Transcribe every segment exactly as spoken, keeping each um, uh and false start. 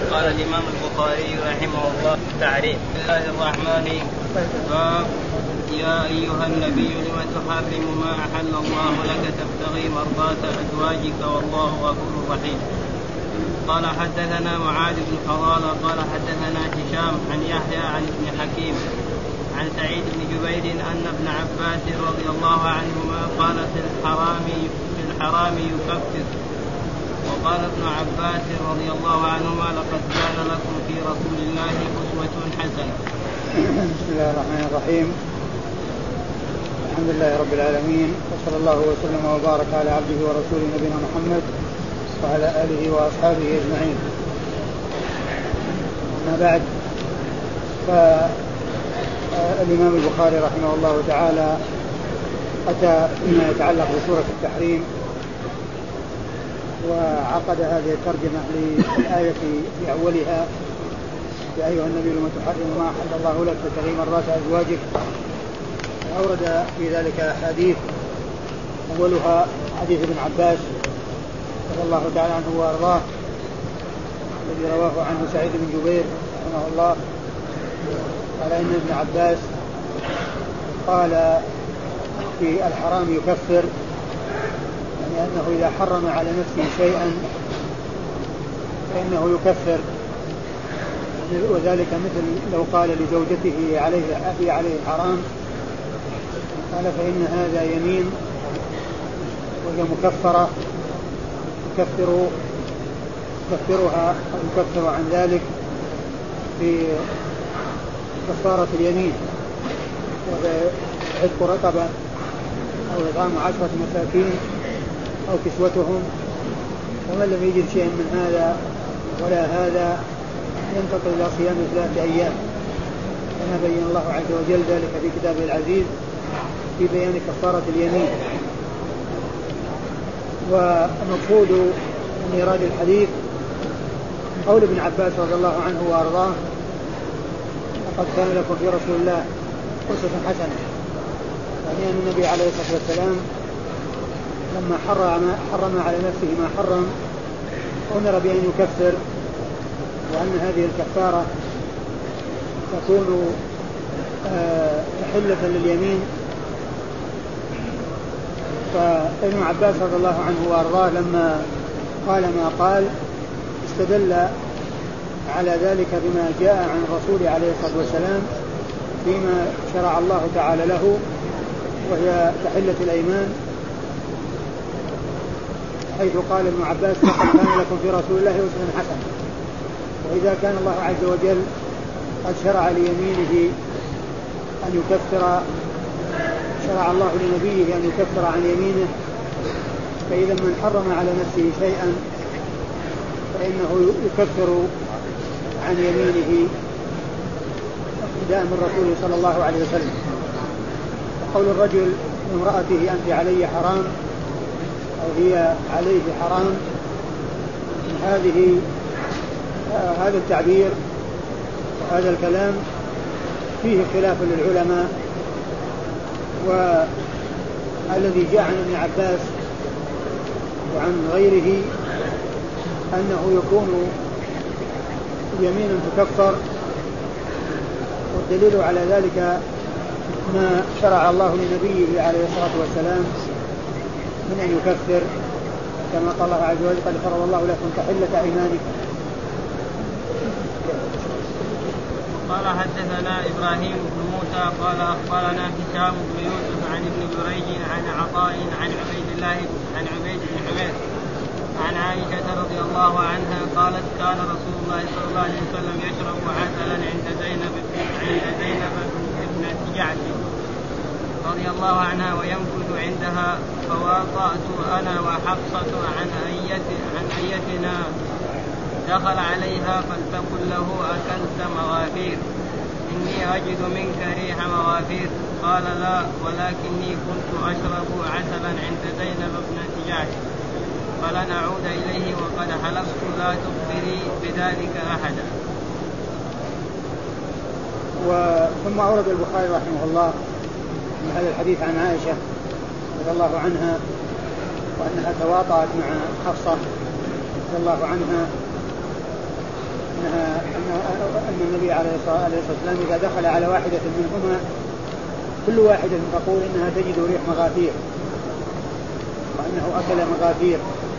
قال الإمام البخاري رحمه الله تعريف. بسم الله الرحمن باب يا أيها النبي لم تحرم ما أحل الله لك تبتغي مرضات أزواجك والله غفور رحيم. قال حدثنا معاذ بن فضالة قال حدثنا هشام عن يحيى عن ابن حكيم عن سعيد بن جبير أن ابن عباس رضي الله عنهما قال في الحرام في الحرام يكفر. وقال ابن عباس رضي الله عنهما لقد كان لكم في رسول الله أسوة حسنة. بسم الله الرحمن الرحيم. الحمد لله رب العالمين وصلى الله وسلم وبارك على عبده ورسوله نبينا محمد وعلى آله وأصحابه أجمعين. أما بعد، فالإمام البخاري رحمه الله تعالى أتى بما يتعلق بسورة التحريم، وعقد هذه الترجمة للآية في أولها يا أيها النبي لم تحرم ما أحل الله لك تبتغي مرضات أزواجك. أورد في ذلك أحاديث، أولها حديث ابن عباس رضي الله تعالى عنه وأرضاه الذي رواه عنه سعيد بن جبير رحمه الله، قال إن ابن عباس قال في الحرام يكفر، يعني أنه إذا حرم على نفسه شيئا فإنه يكفر، وذلك مثل لو قال لزوجته عليه أبي عليه حرام، قال فإن هذا يمين وهي مكفرة يكفر يكفرها أو يكفر عن ذلك في كفارة اليمين، وعتق رقبة أو إطعام عشرة مساكين أو كسوتهم. ومن لم يجد شيئا من هذا ولا هذا ينتقل إلى صيام ثلاثة أيام، كما بين الله عز وجل ذلك في كتابه العزيز في بيان كفارة اليمين. والمقصود من إيراد الحديث قول ابن عباس رضي الله عنه وأرضاه لقد كان لكم في رسول الله أسوة حسنة، يعني أن النبي عليه الصلاة والسلام لما حرم, حرم على نفسه ما حرم أمر بأن يكفر، وأن هذه الكفارة تكون محلة لليمين. فابن عباس رضي الله عنه وأرضاه لما قال ما قال استدل على ذلك بما جاء عن الرسول عليه الصلاة والسلام فيما شرع الله تعالى له، وهي تحلة الأيمان، حيث قال ابن عباس لقد كان لكم في رسول الله أسوة حسنة. وإذا كان الله عز وجل قد شرع ليمينه أن يكفر، شرع الله لنبيه أن يكفر عن يمينه، فإذا من حرم على نفسه شيئا فإنه يكفر عن يمينه اقتداء من رسوله صلى الله عليه وسلم. وقول الرجل لامرأته أنت علي حرام أو هي عليه حرام، هذه آه هذا التعبير وهذا الكلام فيه خلاف للعلماء. والذي جاء عن ابن عباس وعن غيره أنه يكون يمينا تكفر، والدليل على ذلك ما شرع الله لنبيه عليه الصلاة والسلام من أن يكفر، كما قال الله عز وجل قد فرض الله لكم تحلة أيمانكم. قال حدثنا إبراهيم بن موسى قال أخبرنا هشام بن يوسف عن ابن جريج عن عطاء عن عبيد الله عن عبيد بن حميد عن عائشة رضي الله عنها قالت كان رسول الله صلى الله عليه وسلم يشرب عسلا عند زينب عند زينب ابنة جعش رضي الله عنها وينفذ عندها، فواطأت أنا وحفصة عن أيت عن أيتنا دخل عليها فلتقل له أكلت مغافير إني أجد منك ريح مغافير، قال لا ولكني كنت أشرب عسلا عند زينب ابنة جعش فلن أعود إليه وقد حلفت لا تخبري بذلك أحدا. ثم أورد البخاري رحمه الله من هذا الحديث عن عائشة رضي الله عنها وأنها تواطأت مع حفصة رضي الله عنها أنها أن النبي عليه الصلاة والسلام إذا دخل على واحدة منهما كل واحدة تقول إنها تجد ريح مغافير وأنه أكل مغافير.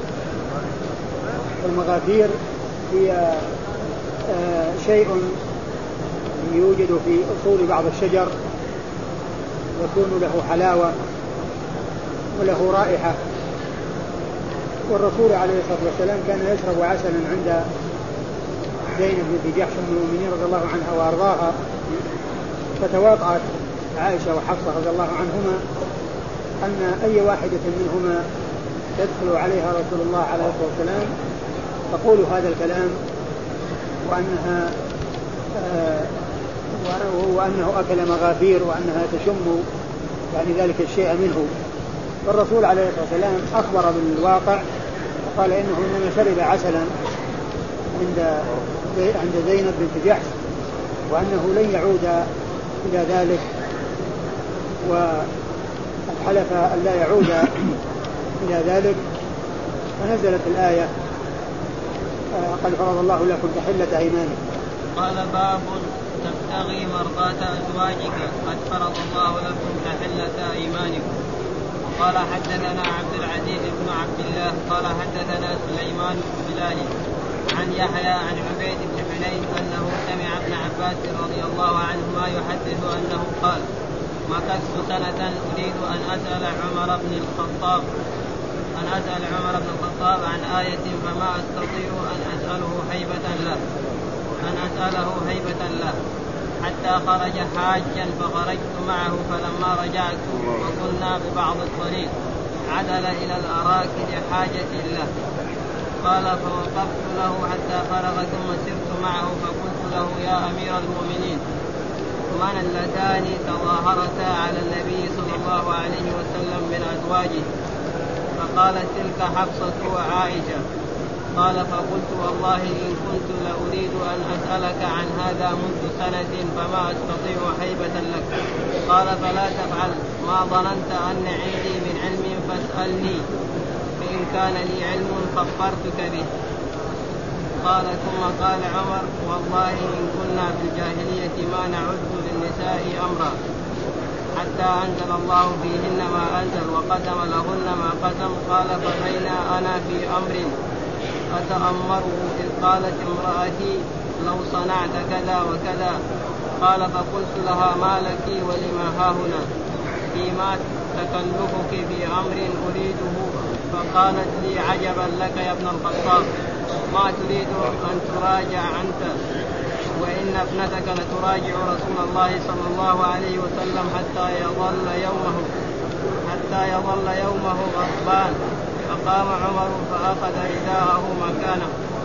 والمغافير هي شيء يوجد في أصول بعض الشجر يكون له حلاوة وله رائحة. والرسول عليه الصلاة والسلام كان يشرب عسلا عند زينب بنت جحش أم المؤمنين رضي الله عنها وأرضاها. فتواطأت عائشة وحفصة رضي الله عنهما أن أي واحدة منهما تدخل عليها رسول الله عليه الصلاة والسلام تقول هذا الكلام وأنها آه وأنه أكل مغافير وأنها تشم يعني ذلك الشيء منه. فالرسول عليه الصلاة والسلام أخبر بالواقع وقال إنه إنما شرب عسلا عند عند زينب بنت جحش وأنه لن يعود إلى ذلك وحلف أن لا يعود إلى ذلك. فنزلت الآية قد فرض الله لكم تحلة أيمانكم. قال باب تبتغي مرضاة أزواجك قد فرض الله لكم تحلة أيمانكم. قال حدثنا عبد العزيز بن عبد الله قال حدثنا سليمان بن بلال عن يحيى عن عبيد بن حنين أنه سمع ابن عباس رضي الله عنهما يحدث أنه قال مكثت سنة أريد أن أسأل عمر بن الخطاب أن أسأل عمر بن الخطاب عن آية فما أستطيع أن أسأله هيبة له أن أسأله هيبة له حتى خرج حاجا فخرجت معه فلما رجعت وكنا ببعض الطريق عدل إلى الأراك لحاجة له. قال فوقفت له حتى فرغ ثم سرت معه فقلت له يا أمير المؤمنين من اللتان تظاهرتا على النبي صلى الله عليه وسلم من أزواجه؟ فقالت تلك حفصة وعائشة. قال فقلت والله إن كنت لأريد أن أسألك عن هذا منذ سنة فما أستطيع هيبة لك. قال فلا تفعل ما ظننت أن عندي من علم فاسألني فإن كان لي علم خبرتك به. قال ثم قال عمر والله إن كنا في الجاهلية ما نعد للنساء أمرا حتى أنزل الله فيهن ما أنزل وقدم لهن ما قدم. قال فبين أنا في أمر أتأمره إذ قالت امرأتي لو صنعت كذا وكذا. قال فقلت لها ما لك ولما هاهنا فيما تكلفك في أمر أريده؟ فقالت لي عجبا لك يا ابن الخطاب ما تريد أن تراجع أنت وإن ابنتك لتراجع رسول الله صلى الله عليه وسلم حتى يظل يومه حتى يظل يومه غضبان. فقام عمر فأخذ رداءه مكانه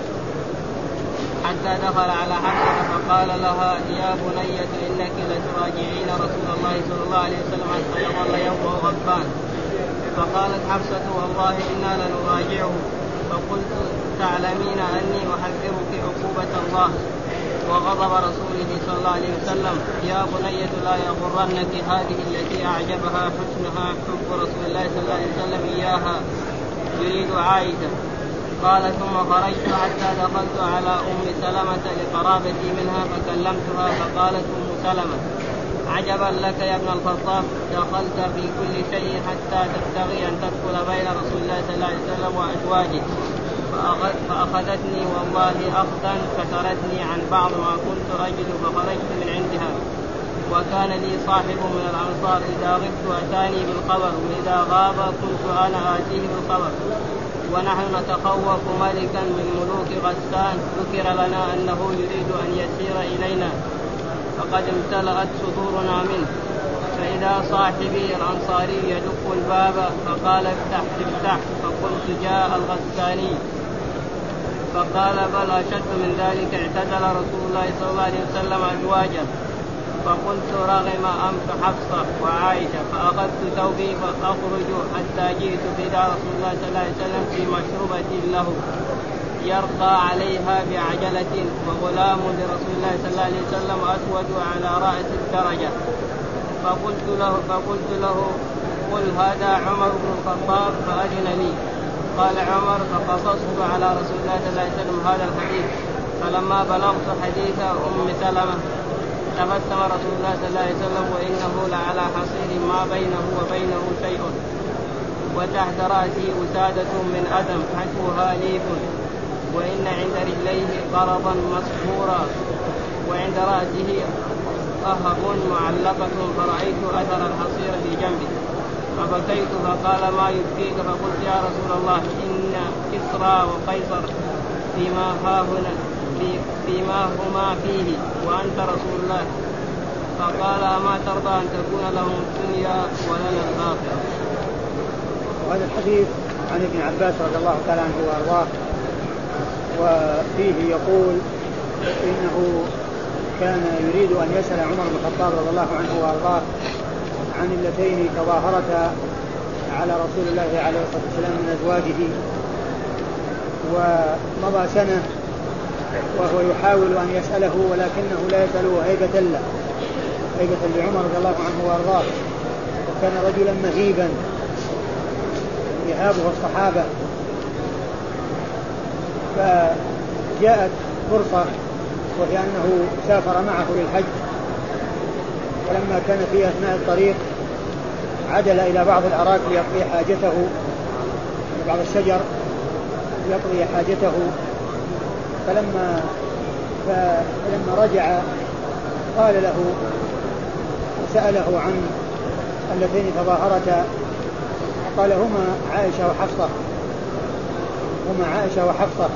حتى دخل على حفصة فقال لها يا بنية إنك لتراجعين رسول الله صلى الله عليه وسلم حتى يظل يومه غضبان. فقالت حفصة والله إنا لنراجعه. فقلت تعلمين أني أحذرك عقوبة الله وغضب رسوله صلى الله عليه وسلم. يا بنية لا يغرنك هذه التي أعجبها حسنها حب رسول الله صلى الله عليه وسلم إياها يريد عائشة. قال ثم خرجت حتى دخلت على أم سلمة لقرابتي منها فكلمتها فقالت أم سلمة عجبا لك يا ابن الخطاب دخلت في كل شيء حتى تبتغي أن تدخل بين رسول الله صلى الله عليه وسلم وأزواجه. فأخذتني والله أخذا فترتني عن بعض ما كنت أجد فخرجت من عندها. وكان لي صاحب من الأنصار إذا غبت أتاني بالخبر وإذا غاب كنت أنا آتيه بالخبر. ونحن نتخوف ملكا من ملوك غسان ذكر لنا أنه يريد أن يسير إلينا فقد امتلأت صدورنا منه. فإذا صاحبي الأنصاري يدق الباب فقال افتح افتح فقلت جاء الغساني. فقال بل أشد من ذلك اعتزل رسول الله صلى الله عليه وسلم أزواجه. فقلت رغم أنف حفصة وعائشة فأخذت ثوبي فأخرج حتى جئت إلى رسول الله صلى الله عليه وسلم في مشروبة له يرقى عليها بعجلة وغلام لرسول الله صلى الله عليه وسلم أسود على رأس الدرجة. فقلت له, فقلت له قل هذا عمر بن الخطاب فأذن لي. قال عمر فقصصت على رسول الله صلى الله عليه وسلم هذا الحديث فلما بلغت حديث أم سلمة تبسم رسول الله صلى الله عليه وسلم وإنه لعلى حصير ما بينه وبينه شيء وتحت رأسه وسادة من أدم حشوها ليف وإن عند رجليه قرضا مصفورا وعند رأسه أهب معلقة فرأيت أثر الحصير في جنبه فبكيت فقال ما يبكيك فقلت يا رسول الله إن كسرى وقيصر فيما هاهنا فيما هما فيه وأنت رسول الله فقال أما ترضى أن تكون لهم الدنيا ولنا الآخرة. وهذا الحديث عن ابن عباس رضي الله تعالى عنه وأرضاه وفيه يقول إنه كان يريد أن يسأل عمر بن الخطاب رضي الله عنه وأرضاه عن اللتين تظاهرتا على رسول الله عليه الصلاة والسلام من أزواجه ومضى سنة وهو يحاول أن يسأله ولكنه لا يسأله هيبة له هيبة لعمر رضي الله عنه وأرضاه وكان رجلا مهيبا يهابه الصحابة فجاءت فرصة وهي أنه سافر معه للحج ولما كان في أثناء الطريق عدل إلى بعض الأراك ليقضي حاجته بعض الشجر يقضي حاجته فلما فلما رجع قال له وسأله عن اللتين تظاهرتا قال هما عائشة وحفصة هما عائشة وحفصة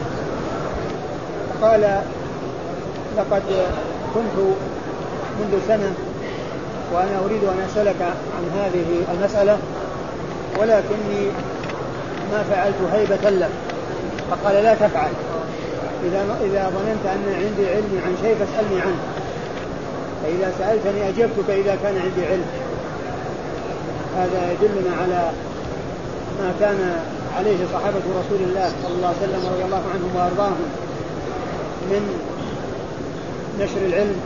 قال لقد كنت منذ سنة وأنا أريد أن أسألك عن هذه المسألة ولكني ما فعلت هيبة لك فقال لا تفعل إذا, إذا ظننت أن عندي علم عن شيء فاسألني عنه فإذا سألتني أجبتك إذا كان عندي علم. هذا يدلنا على ما كان عليه صحابة رسول الله صلى الله عليه وسلم رضي الله عنهم وأرضاهم من نشر العلم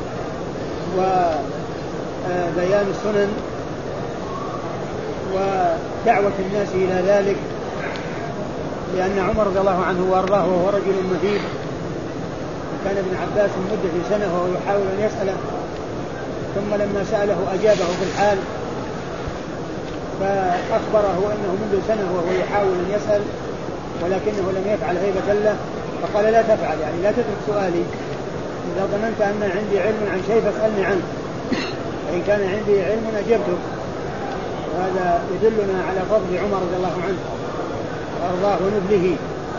وبيان السنن ودعوة الناس إلى ذلك لأن عمر رضي الله عنه وأرضاه وهو رجل مهيب كان ابن عباس مدة سنة وهو يحاول أن يسأله ثم لما سأله أجابه في الحال فأخبره أنه منذ سنة وهو يحاول أن يسأل ولكنه لم يفعل هيبة له فقال لا تفعل يعني لا تترك سؤالي إذا ظننت أن عندي علم عن شيء فاسألني عنه فإن كان عندي علم أجبتك. وهذا يدلنا على فضل عمر رضي الله عنه وأرضاه ونبله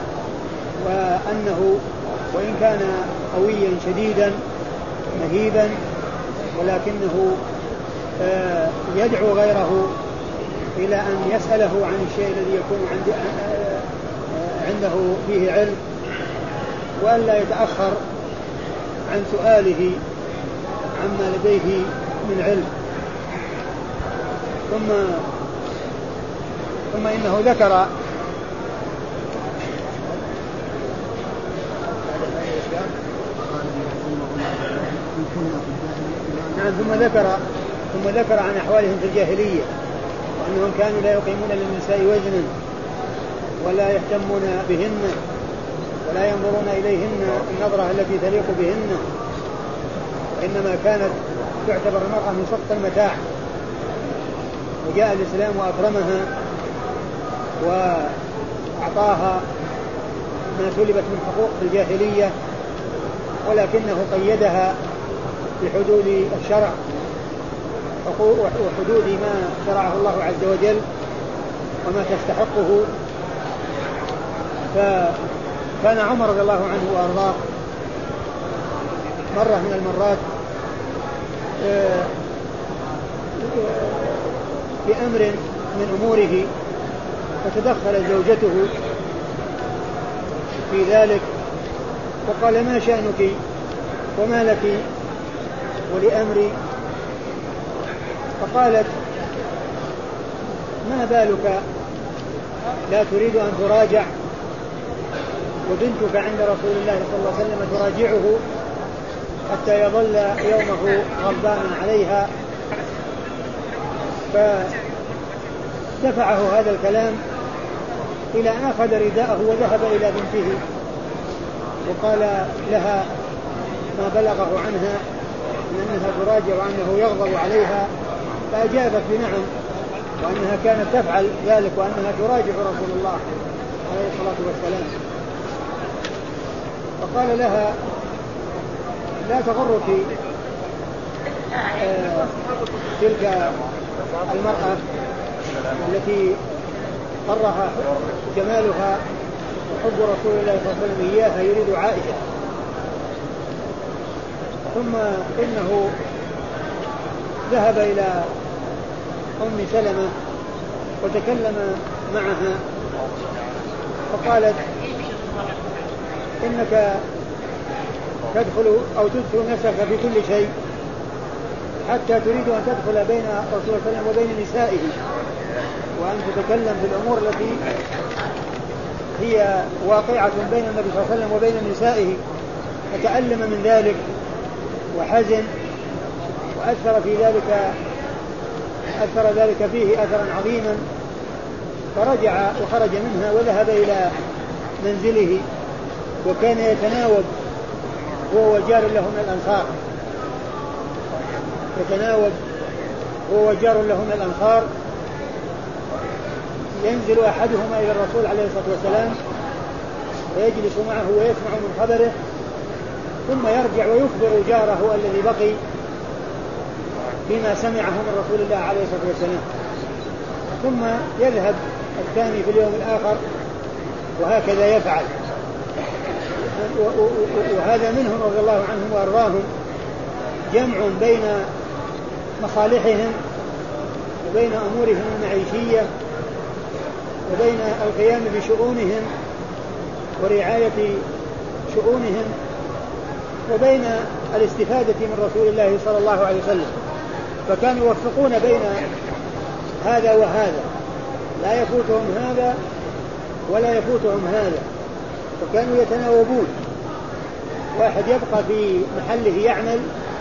وأنه وإن كان قويا شديدا مهيبا ولكنه يدعو غيره إلى أن يسأله عن الشيء الذي يكون عنده فيه علم وألا يتأخر عن سؤاله عما لديه من علم. ثم ثم إنه ذكر نعم ثم ذكر ثم ذكر عن أحوالهم في الجاهلية وأنهم كانوا لا يقيمون للنساء وزنا ولا يهتمون بهن ولا ينظرون إليهن النظرة التي تليق بهن وإنما كانت تعتبر المرأة من سقط المتاع وجاء الإسلام وأكرمها وأعطاها ما سلبت من حقوق في الجاهلية ولكنه قيدها بحدود الشرع وحدود ما شرعه الله عز وجل وما تستحقه. فكان عمر رضي الله عنه وأرضاه مرة من المرات بأمر من أموره فتدخل زوجته في ذلك وقال ما شأنك وما لك ولأمري فقالت ما بالك لا تريد أن تراجع وبنتك عند رسول الله صلى الله عليه وسلم تراجعه حتى يظل يومه غضبانا عليها. فدفعه هذا الكلام إلى أن أخذ رداءه وذهب إلى بنته وقال لها ما بلغه عنها من أنها تراجع وأنه يغضب عليها، فأجابت بنعم وأنها كانت تفعل ذلك وأنها تراجع رسول الله عليه الصلاة والسلام. فقال لها لا تغرك آه تلك المرأة التي قرها جمالها وحب رسول الله صلى الله عليه وسلم إياها يريد عائشة. ثم إنه ذهب إلى أم سلمة وتكلم معها فقالت إنك تدخل أو تدخل نفسك في كل شيء حتى تريد أن تدخل بين رسول الله صلى الله عليه وسلم وبين نسائه، وأن تتكلم في الأمور التي هي واقعة بين النبي صلى الله عليه وسلم وبين نسائه. فتألم من ذلك وحزن وأثر في ذلك أثر ذلك فيه أثرا عظيما، فرجع وخرج منها وذهب إلى منزله، وكان يتناوب هو وجار له من الأنصار يتناوب هو وجار له من الأنصار ينزل أحدهما إلى الرسول عليه الصلاة والسلام ويجلس معه ويسمع من خبره، ثم يرجع ويخبر جاره الذي بقي بما سمعه من رسول الله عليه الصلاة والسلام، ثم يذهب الثاني في اليوم الآخر وهكذا يفعل. وهذا منهم رضي الله عنهم وأرضاهم جمع بين مصالحهم وبين أمورهم المعيشية وبين القيام بشؤونهم ورعاية شؤونهم وبين الاستفادة من رسول الله صلى الله عليه وسلم، فكانوا يوفقون بين هذا وهذا، لا يفوتهم هذا ولا يفوتهم هذا، فكانوا يتناوبون، واحد يبقى في محله يعمل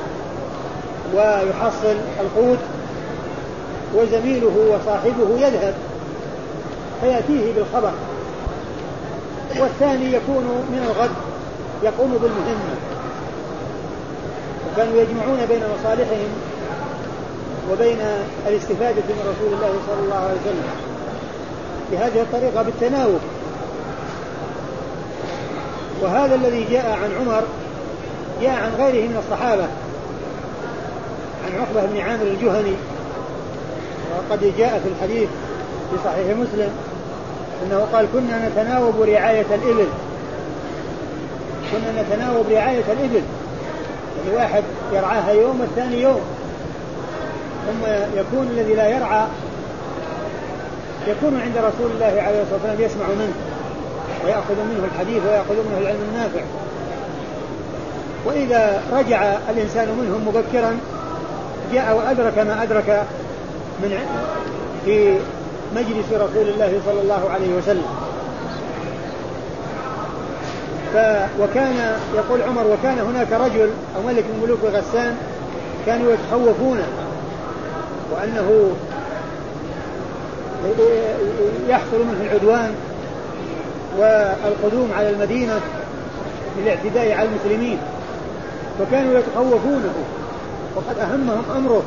ويحصل القوت، وزميله وصاحبه يذهب فيأتيه بالخبر، والثاني يكون من الغد يقوم بالمهمة. وكانوا يجمعون بين مصالحهم وبين الاستفادة من رسول الله صلى الله عليه وسلم بهذه الطريقة بالتناوب. وهذا الذي جاء عن عمر جاء عن غيره من الصحابة، عن عقبة بن عامر الجهني، وقد جاء في الحديث في صحيح مسلم أنه قال كنا نتناوب رعاية الإبل كنا نتناوب رعاية الإبل يعني واحد يرعاها يوم والثاني يوم، ثم يكون الذي لا يرعى يكون عند رسول الله عليه الصلاة والسلام يسمع منه ويأخذ منه الحديث ويأخذ منه العلم النافع. وإذا رجع الإنسان منهم مبكرا جاء وأدرك ما أدرك من في مجلس رسول الله صلى الله عليه وسلم. ف وكان يقول عمر وكان هناك رجل أو ملك من ملوك غسان كانوا يتخوفونه وأنه يحصل منه العدوان والقدوم على المدينة للاعتداء على المسلمين، فكانوا يتخوفونه وقد أهمهم أمره.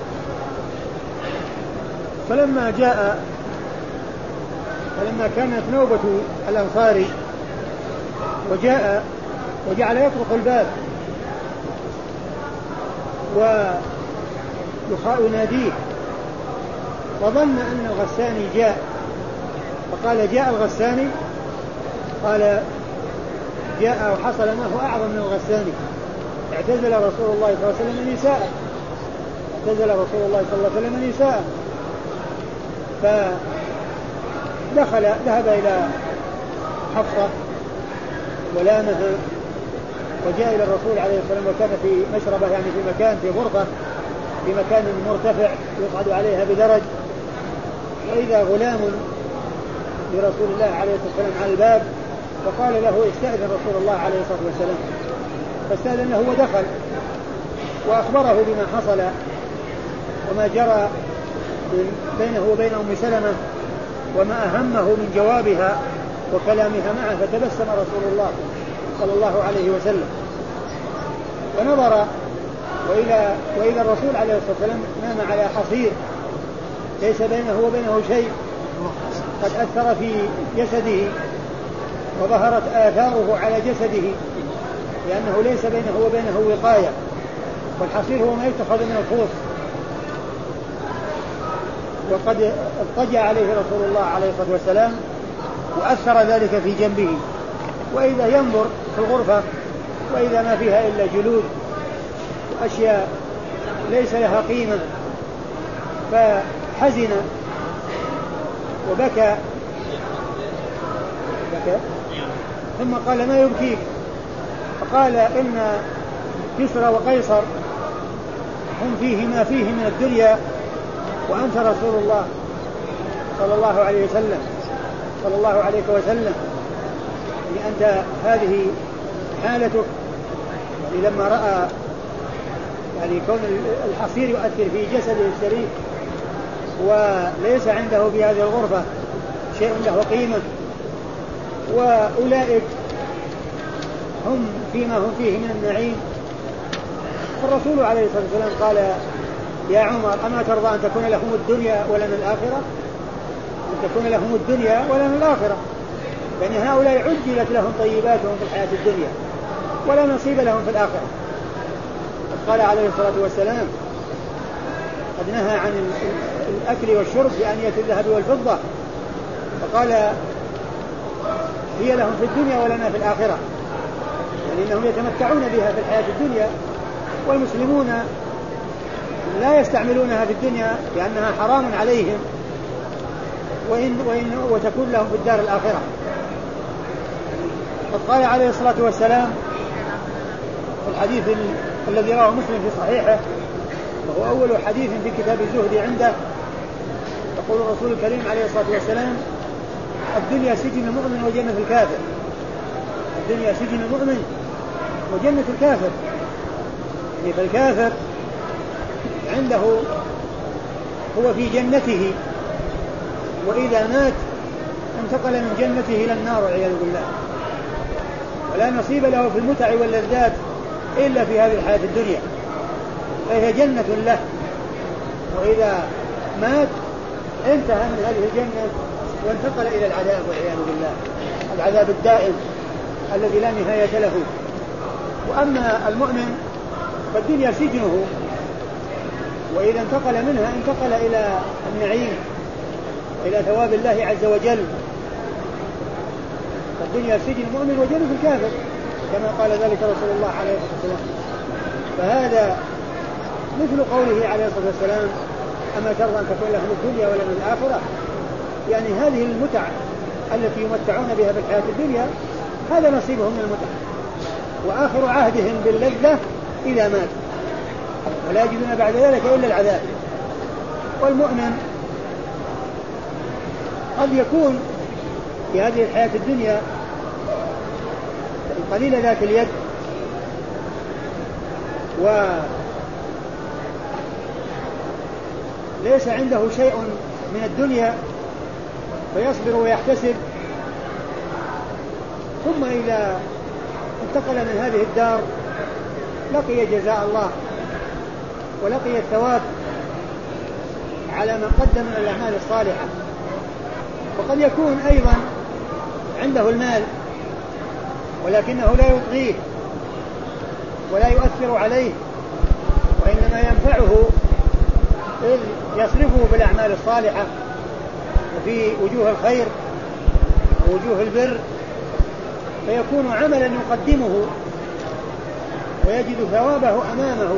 فلما جاء فلما كانت نوبة الأنصاري وجاء وجعل يطرق الباب ويناديه وظن أن الغساني جاء، فقال جاء الغساني، قال جاء وحصل ما هو أعظم من الغساني، اعتزل رسول الله صلى الله عليه وسلم نساء اعتزل رسول الله صلى الله عليه وسلم نساء فدخل ذهب إلى حفصة ولامها وجاء إلى الرسول عليه الصلاة والسلام، وكان في مشربة يعني في مكان في غرفة في مكان مرتفع يصعد عليها بدرج، وإذا غلام لرسول الله عليه الصلاة والسلام على الباب فقال له استأذن رسول الله عليه الصلاة والسلام، فاستأذنه ودخل وأخبره بما حصل وما جرى بينه وبين أم سلمة وما أهمه من جوابها وكلامها معه، فتبسم رسول الله صلى الله عليه وسلم، ونظر وإلى وإلى الرسول عليه الصلاة والسلام نام على حصير ليس بينه وبينه شيء، قد أثر في جسده وظهرت آثاره على جسده لأنه ليس بينه وبينه وقاية، والحصير هو ما يتخذ من الخوص. وقد اضطجع عليه رسول الله عليه الصلاة والسلام وأثر ذلك في جنبه، وإذا ينظر في الغرفة وإذا ما فيها إلا جلود وأشياء ليس لها قيمة، فحزن وبكى بكى ثم قال: ما يبكيك؟ فقال: إن كسرى وقيصر هم فيه ما فيه من الدنيا، وأنت رسول الله صلى الله عليه وسلم صلى الله عليه وسلم يعني أنت هذه حالتك. يعني لما رأى يعني كون الحصير يؤثر في جسده الشريف وليس عنده في هذه الغرفة شيء له قيمة، وأولئك هم فيما هم فيه من النعيم، الرسول عليه الصلاة والسلام قال: يا عمر أما ترضى أن تكون لهم الدنيا ولنا الآخرة؟ أن تكون لهم الدنيا ولنا الآخرة، يعني هؤلاء عجلت لهم طيباتهم في الحياة الدنيا ولا نصيب لهم في الآخرة. قال عليه الصلاة والسلام: قد نهى عن الأكل والشرب بأنية الذهب والفضة، فقال: هي لهم في الدنيا ولنا في الآخرة، يعني أنهم يتمتعون بها في الحياة الدنيا، والمسلمون لا يستعملونها في الدنيا لأنها حرام عليهم، وإن وإن وتكون لهم في الدار الآخرة. قد قال عليه الصلاة والسلام في الحديث الذي رواه مسلم في صحيحه، وهو أول حديث في كتاب الزهد عنده، يقول الرسول الكريم عليه الصلاة والسلام: الدنيا سجن المؤمن وجنة الكافر. الدنيا سجن المؤمن وجنة الكافر، يعني فالكافر عنده هو في جنته، وإذا مات انتقل من جنته إلى النار والعياذ بالله، ولا نصيب له في المتع واللذات إلا في هذه الحياة الدنيا، فهي جنة له، وإذا مات انتهى من هذه الجنة وانتقل إلى العذاب والعياذ بالله، العذاب الدائم الذي لا نهاية له. وأما المؤمن فالدنيا سجنه، وإذا انتقل منها انتقل إلى النعيم، إلى ثواب الله عز وجل. فالدنيا سجن المؤمن وجنة الكافر كما قال ذلك رسول الله عليه الصلاة والسلام. فهذا مثل قوله عليه الصلاة والسلام: أما ترضى أن تكون لهم الدنيا ولهم الآخرة؟ يعني هذه المتع التي يمتعون بها في الحياة الدنيا هذا نصيبهم من المتع، وآخر عهدهم باللذة إذا مات، ولا يجدون بعد ذلك إلا العذاب. والمؤمن قد يكون في هذه الحياة الدنيا قليل ذات اليد، وليس عنده شيء من الدنيا فيصبر ويحتسب، ثم إذا انتقل من هذه الدار لقي جزاء الله ولقي الثواب على ما قدم من الأعمال الصالحة. وقد يكون أيضا عنده المال ولكنه لا يطغيه ولا يؤثر عليه، وإنما ينفعه إذ يصرفه بالأعمال الصالحة وفي وجوه الخير ووجوه البر، فيكون عملا يقدمه ويجد ثوابه أمامه.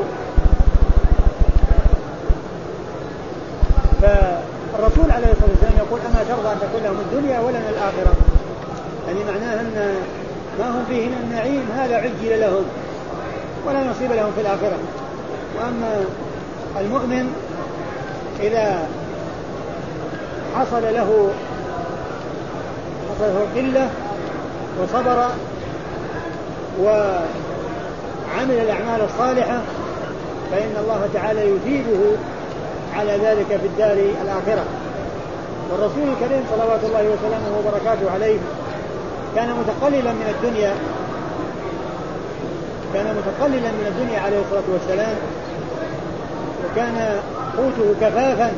فالرسول عليه الصلاة والسلام يقول: أما ترضى أن تكون لهم الدنيا ولنا الآخرة؟ يعني معناه أن ما هم فيه من النعيم هذا عجل لهم ولا نصيب لهم في الآخرة. وأما المؤمن إذا حصل له حصل له قلة وصبر وعمل الأعمال الصالحة فإن الله تعالى يثيبه على ذلك في الدار الآخرة. والرسول الكريم صلوات الله وسلامه وبركاته عليه كان متقللا من الدنيا متقللا من الدنيا عليه الصلاة والسلام، وكان قوته كفافا،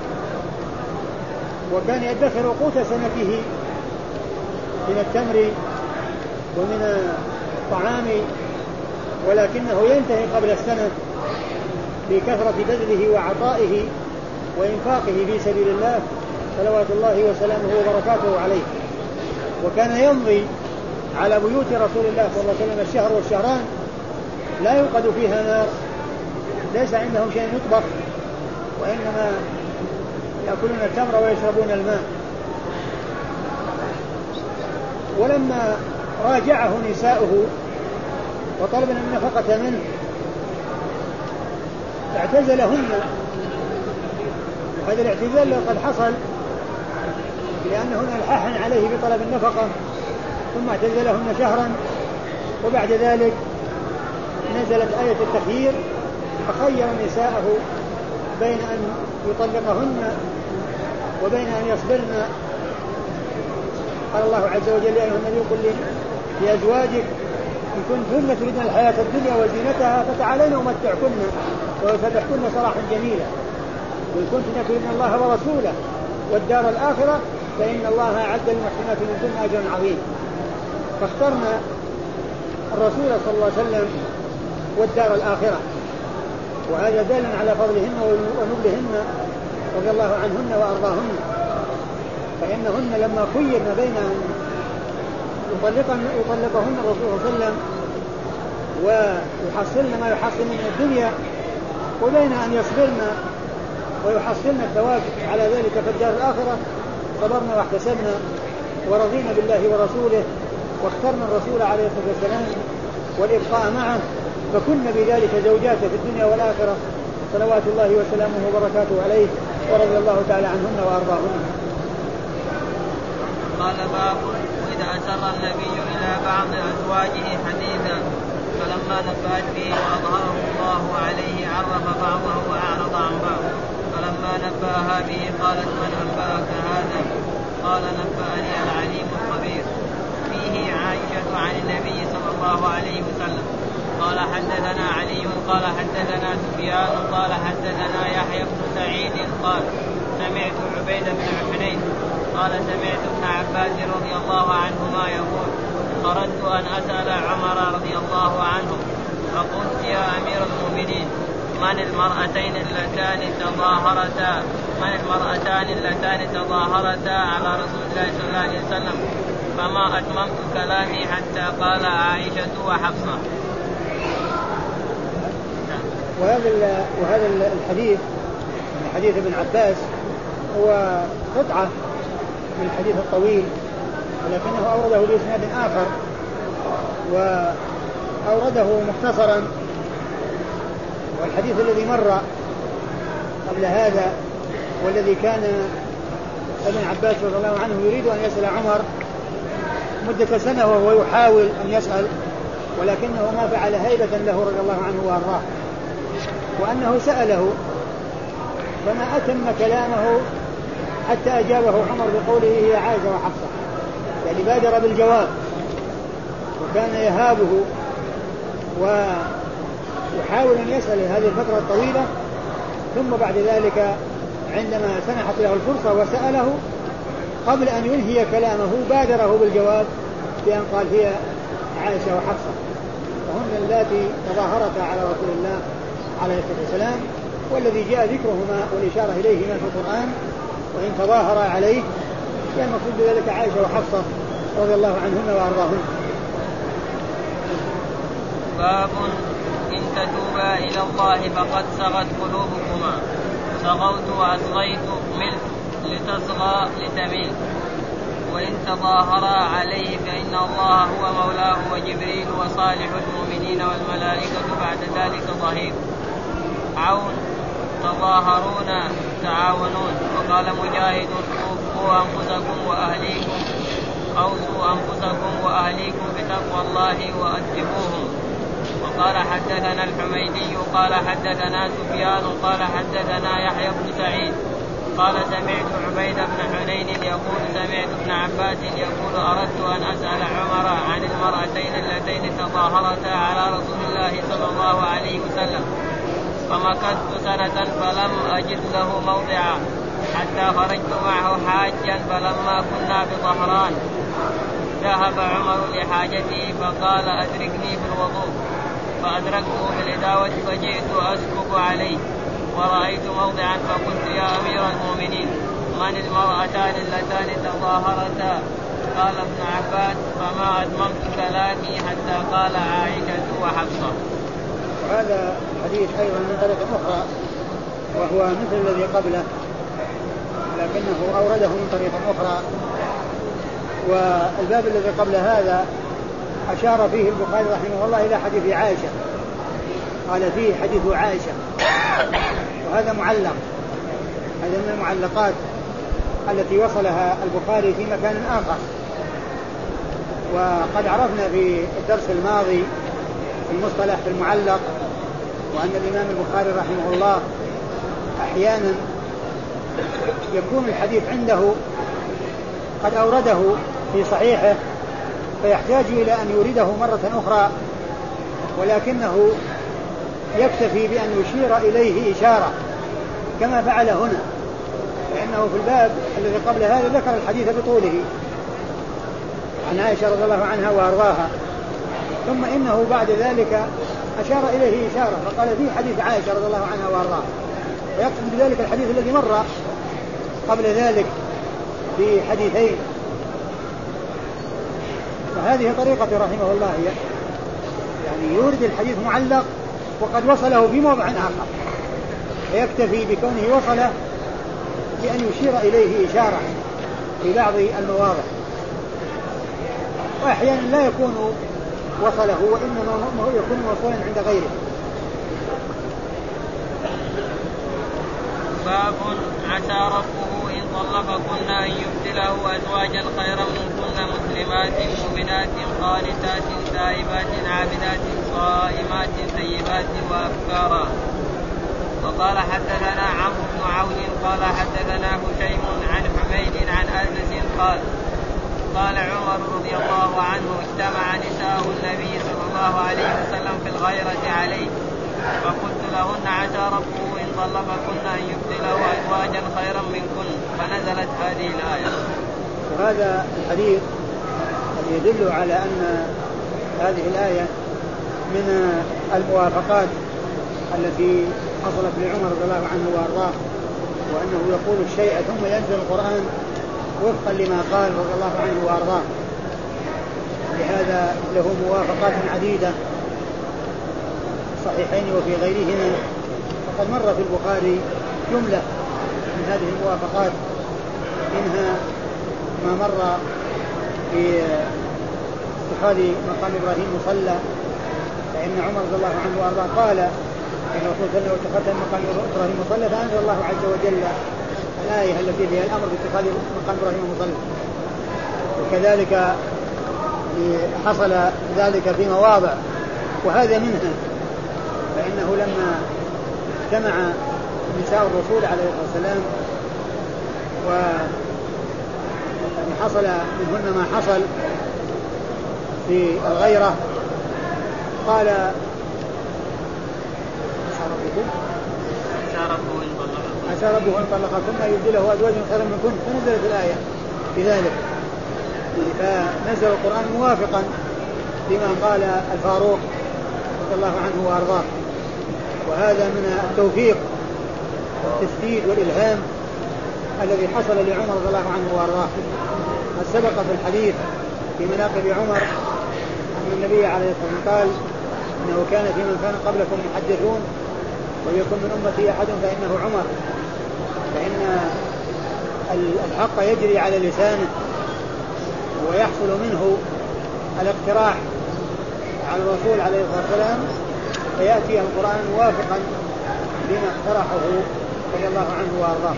وكان يدخر قوت سنته من التمر ومن الطعام، ولكنه ينتهي قبل السنة بكثرة بذله وعطائه وإنفاقه في سبيل الله صلوات الله وسلامه وبركاته عليه. وكان يمضي على بيوت رسول الله صلى الله عليه وسلم الشهر والشهران لا يوقد فيها نار، ليس عندهم شيء يطبخ، وإنما يأكلون التمر ويشربون الماء. ولما راجعه نساؤه وطلبنا النفقة منه اعتزلهن. هذا الاعتزال قد حصل لأنهن الحاحن عليه بطلب النفقة، ثم اعتزلهن شهرا، وبعد ذلك نزلت آية التخيير فخير نساءه بين أن يطلقهن وبين أن يصبرن. قال الله عز وجل: يا أيها النبي قل لأزواجك إن كنتن تريدن الحياة الدنيا وزينتها فتعالين أمتعكن وأسرحكن سراحا جميلا، وإن كنتن تريدن الله ورسوله والدار الآخرة فإن الله أعد للمحسنات منكن أجرا عظيما. فاخترنا الرسول صلى الله عليه وسلم والدار الآخرة، وهذا دال على فضلهن ونبلهن رضي الله عنهن وأرضاهن. فإنهن لما خيرن بين أن يطلقهن الرسول صلى الله عليه وسلم ويحصلن ما يحصلن من الدنيا وبين أن يصبرن ويحصلن الثواب على ذلك في الدار الآخرة، صبرنا واحتسبنا ورضينا بالله ورسوله، واخترنا الرسول عليه الصلاة والسلام والإبقاء معه، فكنا بذلك زوجاته في الدنيا والآخرة صلوات الله وسلامه وبركاته عليه، ورضي الله تعالى عنهن وأرضاهن. قال: باب إذا أسر النبي إلى بعض أزواجه حديثا فلما نبأت به وأظهره الله عليه عرف بعضه وأعرض عن بعض، فلما نبأها به قالت: من أنبأك هذا؟ قال: نبأني العليم الخبير. فيه عائشة عن النبي صلى الله عليه وسلم. قال: حدثنا علي قال حدثنا سفيان قال حدثنا يحيى بن سعيد قال: سمعت عبيد بن حنين قال: سمعت ابن عباس رضي الله عنهما يقول: أردت أن أسأل عمر رضي الله عنه فقلت: يا أمير المؤمنين، من المرأتين اللتان تظاهرتا من المرأتان اللتان تظاهرتا على رسول الله صلى الله عليه وسلم؟ فما أتممت كلامي حتى قال عائشة وحفصة. وهذا وهذا الحديث من حديث ابن عباس هو قطعة من الحديث الطويل، ولكنه أورده بإسناد آخر وأورده مختصرا. والحديث الذي مر قبل هذا والذي كان ابن عباس رضي الله عنه يريد أن يسأل عمر مدة سنة وهو يحاول أن يسأل، ولكنه ما فعل هيبة له رضي الله عنه وأرضاه، وأنه سأله فما أتم كلامه حتى أجابه عمر بقوله: هي عائشة وحفصة، يعني بادر بالجواب، وكان يهابه ويحاول أن يسأل هذه الفترة الطويلة. ثم بعد ذلك عندما سنحت له الفرصة وسأله قبل أن ينهي كلامه بادره بالجواب بأن قال: هي عائشة وحفصة، وهن اللاتي تظاهرتا على رسول الله عليه الصلاة والسلام، والذي جاء ذكرهما والإشارة إليهما في القرآن: وإن تظاهر عليه، كان مقصود بذلك عائشة وحفصة رضي الله عنهن وأرضاهن. باب إن تتوبا إلى الله فقد صغت قلوبكما. صغوت وأصغيت ملت لتصغى لتميل. وإن تظاهرا عليه فإن الله هو مولاه وجبريل وصالح المؤمنين والملائكة بعد ذلك ظهير. عون تظاهرون تعاونون. وقال مجاهد: قوا أنفسكم وأهليكم أوصوا أنفسكم وأهليكم بتقوى الله وأدبوهم. وقال حدثنا الحميدي قال حدثنا سفيان قال حدثنا يحيى بن سعيد قال: سمعت عبيد بن حنين يقول: سمعت ابن عباس يقول: أردت أن أسأل عمر عن المرأتين اللتين تظاهرتا على رسول الله الله صلى الله عليه وسلم، فمكثت سنة فلم أجد له موضعا حتى خرجت معه حاجا، فلما كنا بطهران ذهب عمر لحاجته فقال أدركني في الوضوء، فأدركته في الإداوة فجئت أسكب عليه ورأيت موضعا فقلت يا أمير المؤمنين من المرأتان اللتان تظاهرتا؟ قال ابن عباس فما أتممت كلامي حتى قال عائشة وحفصة. وهذا الحديث أيضا من طريقة أخرى وهو مثل الذي قبله لكنه أورده من طريقة أخرى، والباب الذي قبل هذا أشار فيه البخاري رحمه الله إلى حديث عائشة، قال فيه حديث عائشة، وهذا معلق، هذا من المعلقات التي وصلها البخاري في مكان آخر. وقد عرفنا في الدرس الماضي في المصطلح في المعلق وأن الإمام البخاري رحمه الله أحيانا يكون الحديث عنده قد أورده في صحيحه فيحتاج إلى أن يورده مرة أخرى، ولكنه يكتفي بأن يشير إليه إشارة كما فعل هنا، لأنه في الباب الذي قبل هذا ذكر الحديث بطوله عن عائشة رضي الله عنها وأرضاها، ثم إنه بعد ذلك أشار إليه إشارة فقال في حديث عائشة رضي الله عنها وأرضاها، ويقصد بذلك الحديث الذي مر قبل ذلك في حديثين. فهذه طريقة رحمه الله يعني يورد الحديث معلق وقد وصله في موضع آخر، فيكتفي بكونه وصله بأن يشير إليه إشارة في بعض المواضع، وأحيانا لا يكون وصله وإنما يكون وصلا عند غيره. باب عسى ربه إن طلقكن أن يبدله أزواجا خيرا منكن مسلمات مؤمنات قانتات تائبات عابدات صائمات ثيبات وأبكارا. وقال حدثنا عمرو بن عون قال حدثنا هشيم عن حميد عن أنس قال قال عمر رضي الله عنه اجتمع نساء النبي صلى الله عليه وسلم في الغيرة عليه، فقلت لهن عسى ربه إن طلقكن أن يبدله أزواجا خيرا منكن، فنزلت هذه الآية. وهذا الحديث يدل على أن هذه الآية من الموافقات التي حصلت لعمر رضي الله عنه وأرضاه، وأنه يقول الشيء ثم ينزل القرآن وفقا لما قال رضي الله عنه وأرضاه، لهذا له موافقات عديدة صحيحين وفي غيرهما، وقد مر في البخاري جملة من هذه الموافقات، منها ما مر في اتخاذ مقام إبراهيم مصلى، فإن عمر رضي الله عنه وأرضاه قال إن الرسول صلى الله عليه وسلم اتخذ مقام إبراهيم مصلى، فأنزل الله عز وجل الآية التي فيها الأمر باتخاذ مقام إبراهيم مصلى. وكذلك حصل ذلك في مواضع وهذا منها، فإنه لما اجتمع نساء الرسول عليه الصلاة والسلام وحصل منهن ما حصل في الغيرة قال عسى ربه إن طلقكن يبدله أزواجا خيرا منكن، فنزلت الآية بذلك، فنزل القرآن موافقا لما قال الفاروق رضي الله عنه وأرضاه. وهذا من التوفيق والتسديد والإلهام الذي حصل لعمر رضي الله عنه وأرضاه. قد سبق في الحديث في مناقب عمر أن النبي عليه الصلاة والسلام قال إنه كان في من كان قبلكم يحدثون ويكون من أمتي أحد فإنه عمر، فإن الحق يجري على لسانه ويحصل منه الاقتراح على الرسول عليه الصلاة والسلام، فيأتي القرآن موافقا لما اقترحه رضي الله عنه وأرضاه.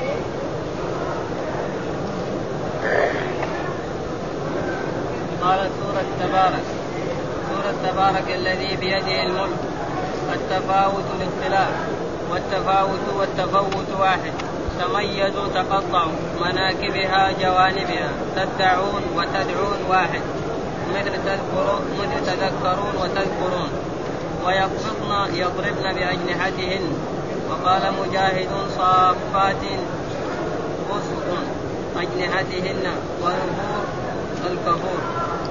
قالت سورة تبارك سورة تبارك الذي بيده الملك. التفاوت الاختلاف، والتفاوت والتفوت واحد. تميزوا تقطعوا، مناكبها جوانبها، تدعون وتدعون واحد، مثل تذكرون مثل تذكرون وتذكرون. يضربن بأجنحتهن. وقال مجاهد صافات قسط أجنحتهن ونبور الكفور.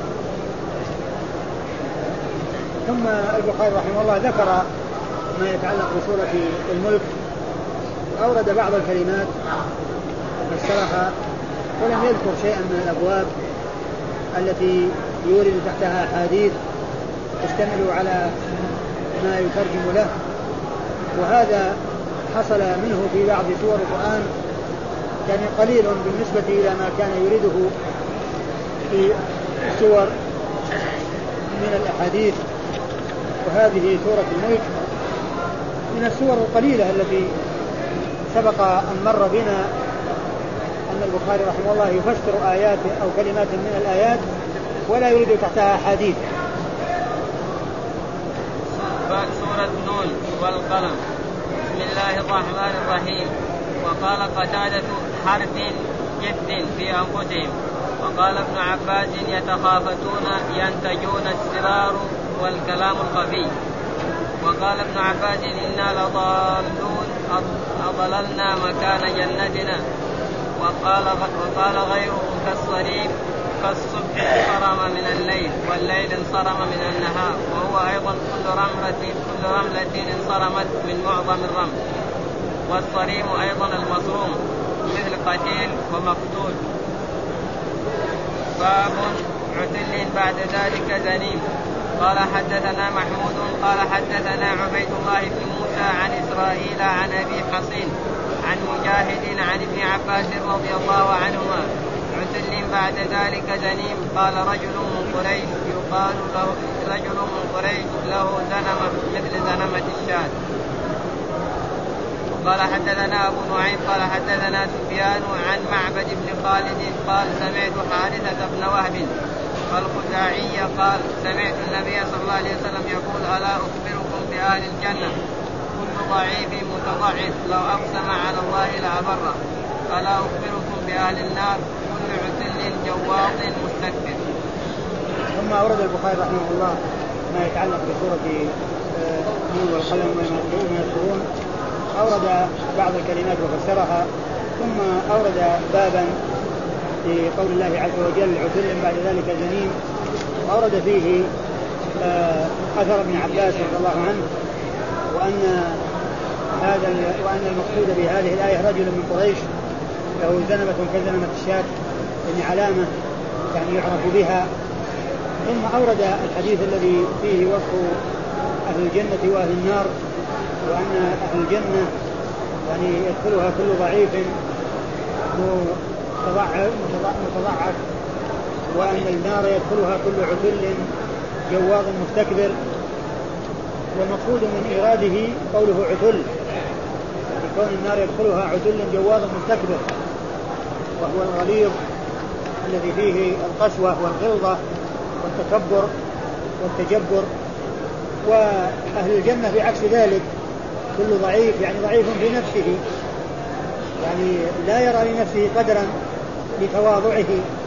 ثم البخاري رحمه الله ذكر ما يتعلق بسورة الملك، أورد بعض الكلمات فسرها ولم يذكر شيئا من الأبواب التي يورد تحتها أحاديث تشتمل على ما يترجم له، وهذا حصل منه في بعض سور القرآن كان قليل بالنسبة إلى ما كان يريده في سور من الأحاديث. وهذه سورة الملك من السور القليلة التي سبق أن مر بنا أن البخاري رحمه الله يفسر آيات أو كلمات من الآيات ولا يريد تحتها حديث. سورة نون والقلم. بسم الله الرحمن الرحيم. وقال قتادة حرف جد في أنفسهم. وقال ابن عباس يتخافتون ينتجون السرار والكلام الخفي. وقال ابن عباس إنا لضالون أضللنا مكان جنتنا. وقال, وقال غيره كالصريم كالصبح انصرم من الليل والليل انصرم من النهار. وهو أيضا كل رملة, كل رملة انصرمت من معظم الرمل. والصريم أيضا المصروم مثل قتيل ومقتول. باب عتل بعد ذلك زنيم. قال حدثنا محمود قال حدثنا عبيد الله بن موسى عن إسرائيل عن أبي حصين عن مجاهد عن ابن عباس رضي الله عنهما عتل بعد ذلك زنيم. قال رجل من قريش يقال له رجل من قريش له زنمة مثل زنمة الشاة. قال حدثنا أبو نعيم قال حدثنا سفيان عن معبد بن خالد قال سمعت حارثة بن وهب الخزاعي قال سمعت النبي صلى الله عليه وسلم يقول ألا أخبركم بأهل الجنة كل ضعيف متضعف لو أقسم على الله لأبره. ألا أخبركم بأهل النار كل عتل جواط مستكبر. ثم أورد البخاري رحمه الله ما يتعلق بسورة نون والقلم وما يذكرون، أورد بعض الكلمات وفسرها، ثم أورد بابا في قول الله عز وجل عتل بعد ذلك زنيم، وأورد فيه أثر ابن عباس رضي الله عنه وأن هذا وأن المقصود بهذه الآية رجل من قريش له زنمة كزنمة الشاة، يعني علامة يعني يعرف بها. ثم أورد الحديث الذي فيه وصف أهل الجنة وأهل النار، وأن أهل الجنة يعني يدخلها كل ضعيف متضعف، وأن النار يدخلها كل عتل جواظ مستكبر. والمقصود من إراده قوله عتل، يعني كون النار يدخلها عتل جواظ مستكبر، وهو الغليظ الذي فيه القسوة والغلظة والتكبر والتجبر. وأهل الجنة بعكس ذلك كل ضعيف، يعني ضعيف في نفسه، يعني لا يرى لنفسه قدرا لتواضعه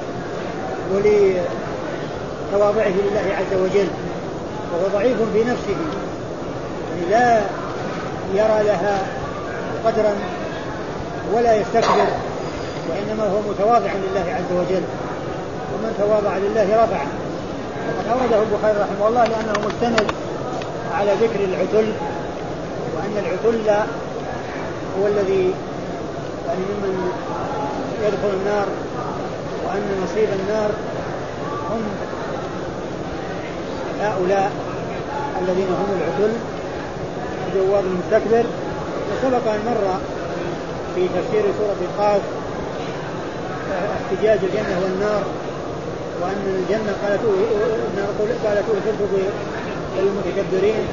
ولتواضعه لله عز وجل، وهو ضعيف في نفسه، يعني لا يرى لها قدرا ولا يستكبر، وإنما هو متواضع لله عز وجل، ومن تواضع لله رفعه. وقد أورده البخاري رحمه الله لأنه مستند على ذكر العتل، وأن العتل هو الذي يعني ممن يدخل النار، وأن نصيب النار هم هؤلاء الذين هم العتل الجواد المستكبر. وسبق أن مر في تفسير سورة القاف احتجاج الجنة والنار، وأن الجنة قالت قالت أوثرت بالمتكبرين،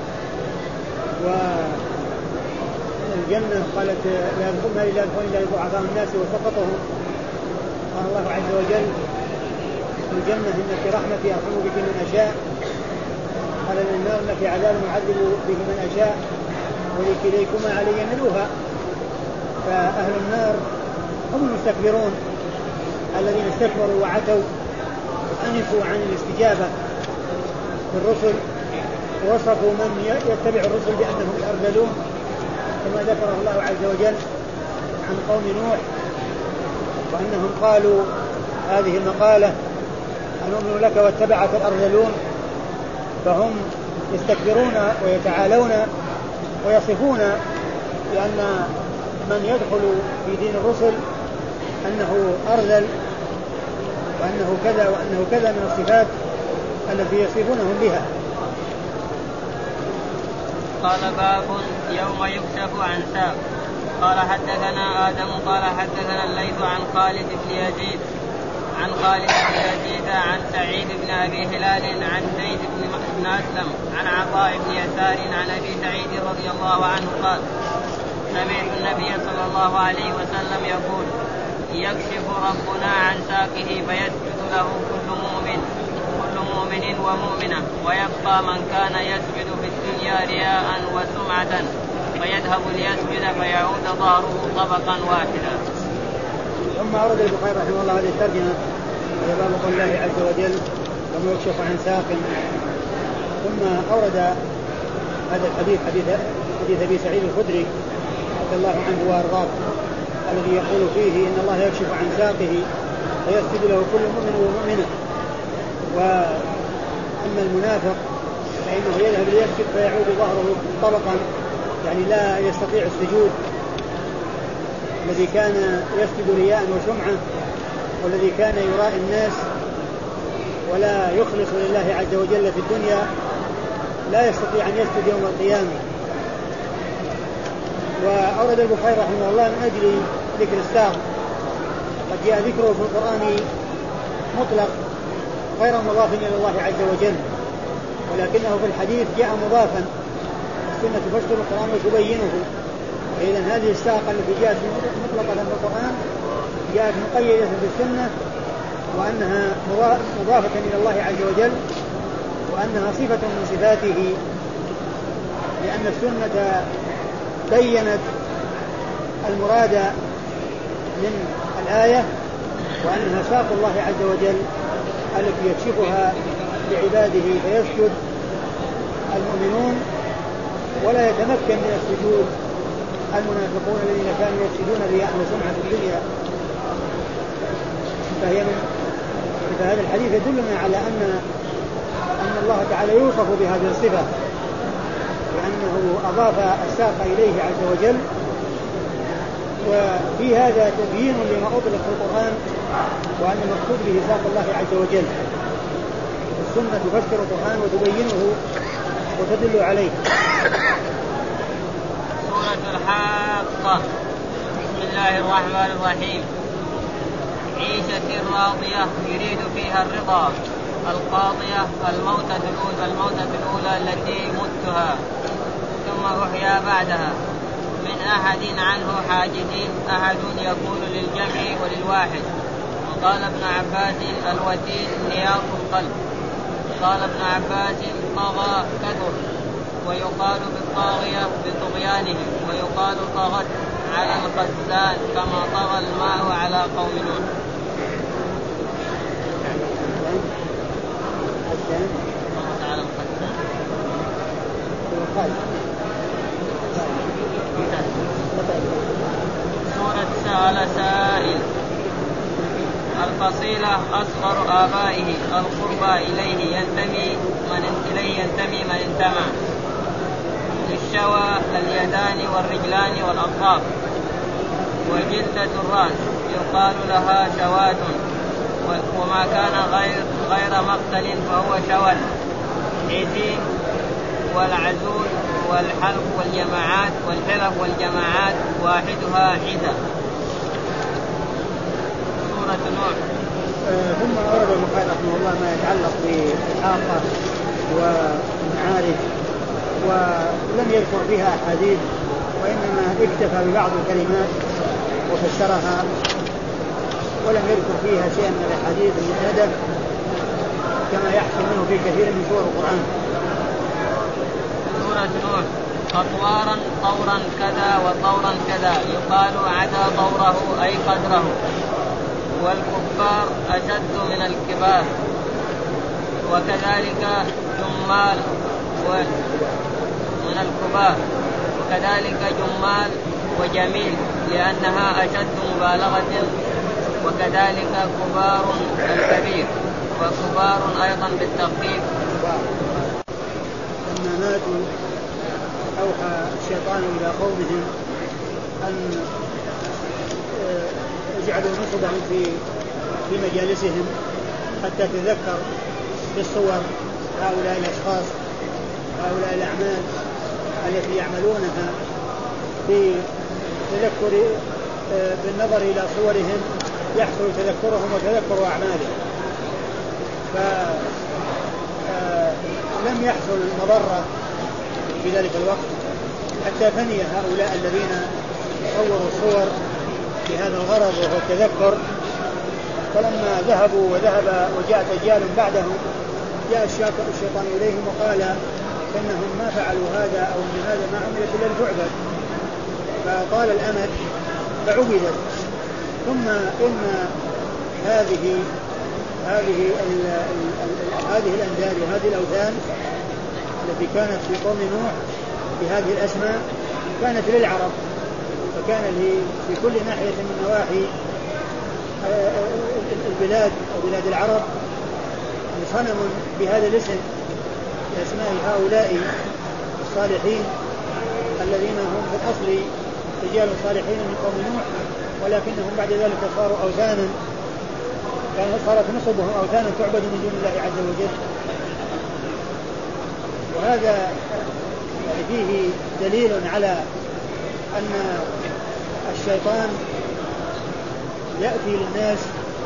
والجنة قالت لا يدخلون إلا لضعفاء الناس وسقطهم. قال الله عز وجل الجنة إنك رحمتي أرحم بك من أشاء، قال للنار إنك عذاب معذب به من أشاء ولكليكما علي ملوها. فأهل النار هم المستكبرون الذين استكبروا وعتوا وأنفوا عن الاستجابة للرسل وصفوا من يتبع الرسل بأنهم الأرذلون كما ذكره الله عز وجل عن قوم نوح وأنهم قالوا هذه المقالة أنؤمن لك واتبعك الأرذلون، فهم يستكبرون ويتعالون ويصفون بأن من يدخل في دين الرسل أنه أرذل وأنه كذا وأنه كذا من الصفات التي يصفونهم بها. قال باب يوم يكشف عن ساق. قال حدثنا آدم قال حدثنا الليث عن خالد بن يزيد عن خالد بن يزيد عن سعيد بن أبي هلال عن زيد بن أسلم عن عطاء بن يسار عن أبي سعيد رضي الله عنه قال سمعت النبي صلى الله عليه وسلم يقول يكشف ربنا عن ساقه فيسجد له كل مؤمن كل مؤمن ومؤمنة ويبقى من كان يسجد في الدنيا رياء وسمعة فيذهب ليسجد فيعود ظهره طبقا واحدا. ثم أورد البخاري رحمه الله هذه الترجمة وهي باب قول الله عز وجل وما يكشف عن ساق. ثم أورد هذا الحديث حديث حديث أبي سعيد الخدري رضي الله عنه وأرضاه الذي يقول فيه إن الله يكشف عن ساقه فيسجد له كل مؤمن ومؤمنة، وأما المنافق فإنه يذهب ليسجد فيعود ظهره طبقا يعني لا يستطيع السجود، الذي كان يسجد رياء وسمعة والذي كان يراء الناس ولا يخلص لله عز وجل في الدنيا لا يستطيع أن يسجد يوم القيامة. وأورد البخاري رحمه الله من أجل ذكر الساق. قد جاء ذكره في القرآن مطلق غير مضاف إلى الله عز وجل، ولكنه في الحديث جاء مضافا، السنة تفسر القرآن وتبينه. إذن هذه الساق التي جاءت مطلقة في القرآن جاءت مقيدة في السنة وأنها مضافة إلى الله عز وجل وأنها صفة من صفاته، لأن السنة بيّنت المراد من الآية وأنها ساق الله عز وجل التي يكشفها لعباده فيسجد المؤمنون ولا يتمكن من السجود المنافقون الذين كانوا يفسدون رياء وسمعة في الدنيا. فهي من فهذا الحديث يدلنا على أن أن الله تعالى يوصف بهذه الصفة لأنه أضاف الساق إليه عز وجل. وفي هذا تبيين لما أطلق في القرآن وأن المقصود به ساق الله عز وجل. السنة تفسر القرآن وتبينه وتدل عليه. سورة الحاقة. بسم الله الرحمن الرحيم. عيشة راضية يريد فيها الرضا. القاضية الموتة الأولى, الموتة الأولى التي متها ثم أحيا بعدها. من أحد عنه حاجزين أحد يكون للجمع وللواحد. وقال ابن عباس الوتين نياط القلب. قال ابن عباس طغى كثر ويقال بالطاغية بطغيانه ويقال طغت على الخزان كما طغى الماء على قوم نوح. طغت على الخزان. سورة سأل سائل. الفصيلة أصغر آبائه القربى إليه ينتمي من إليه ينتمي من انتمى. للشوى اليدان والرجلان والأطراف. وجلدة الرأس يقال لها شوات وما كان غير غير مقتل فهو شول. عزين والعزول والحلق والجماعات والحلق والجماعات واحدها عزة. سورة نوح. آه ثم أورد البخاري رحمه الله ما يتعلق بالحاقة والمعارج ولم يذكر فيها أحاديث وإنما اكتفى ببعض الكلمات وفسرها ولم يذكر فيها شيئا من الأحاديث المسندة كما يحصل منه في كثير من سور القرآن. سورة نوح. أطوارا طورا كذا وطورا كذا يقال عدا طوره أي قدره. والكفار أشد من الكبار. وكذلك جمال من الكبار، وكذلك جمال وجميل لأنها أشد مبالغة، وكذلك كبار الكبير، وكبار أيضا بالتخفيف. لما ماتوا أوحى الشيطان إلى قومهم أن يجعلوا نصبهم في في مجالسهم حتى تذكر بالصور هؤلاء الأشخاص، هؤلاء الأعمال التي يعملونها، في تذكر بالنظر إلى صورهم يحصل تذكرهم وتذكر أعمالهم. فلم يحصل المضرة في ذلك الوقت حتى فني هؤلاء الذين صوروا الصور بهذا الغرض وهو التذكر. فلما ذهبوا وذهب وجاءت أجيال بعدهم جاء الشيطان إليهم وقال إنهم ما فعلوا هذا أو إن هذا ما عملت إلا لتعبد، فطال الأمد فعبدت. ثم إن هذه هذه ال ال ال هذه الأنداد وهذه الأوثان التي كانت في قوم نوح بهذه الأسماء كانت للعرب، فكان في كل ناحية من نواحي البلاد وبلاد العرب صنم بهذا الاسم بأسماء هؤلاء الصالحين الذين هم في الأصل رجال صالحين من قوم نوح، ولكنهم بعد ذلك صاروا أوثانا، كانت صارت نصبهم أوثانا تعبد من دون الله عز وجل. وهذا فيه دليل على أن الشيطان يأتي للناس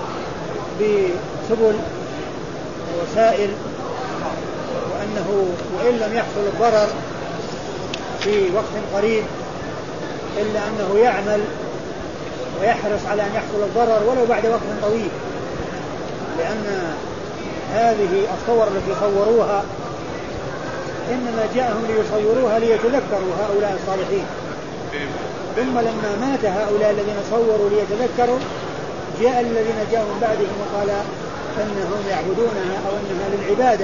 بسبل ووسائل، وأنه وإن لم يحصل الضرر في وقت قريب إلا أنه يعمل ويحرص على أن يحصل الضرر ولو بعد وقت طويل، لأن هذه الصور التي صوروها إنما جاءهم ليصوروها ليتذكروا هؤلاء الصالحين. ثم لما مات هؤلاء الذين صوروا ليتذكروا جاء الذين جاءوا من بعدهم وقال أنهم يعبدونها أو أنها للعبادة،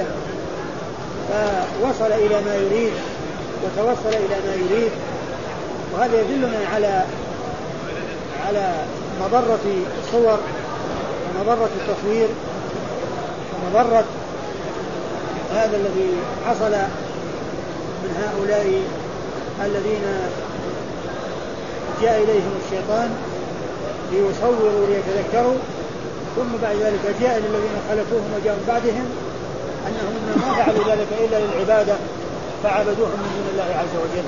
فوصل إلى ما يريد وتوصل إلى ما يريد. وهذا يدلنا على على مضرة الصور ومضرة التصوير ومضرة هذا الذي حصل من هؤلاء الذين جاء إليهم الشيطان ليصوروا ليتذكروا، ثم بعد ذلك جاء للذين خلفوهم وجاءوا بعدهم أنهم ما فعلوا ذلك إلا للعبادة فعبدوهم من دون الله عز وجل.